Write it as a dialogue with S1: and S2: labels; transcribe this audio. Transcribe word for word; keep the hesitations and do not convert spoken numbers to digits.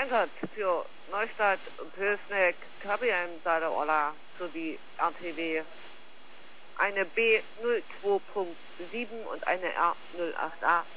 S1: Frankert für Neustadt, Pösneck, K B M, Saale-Orla sowie R T W. Eine B null zwei Punkt sieben und eine R null acht A.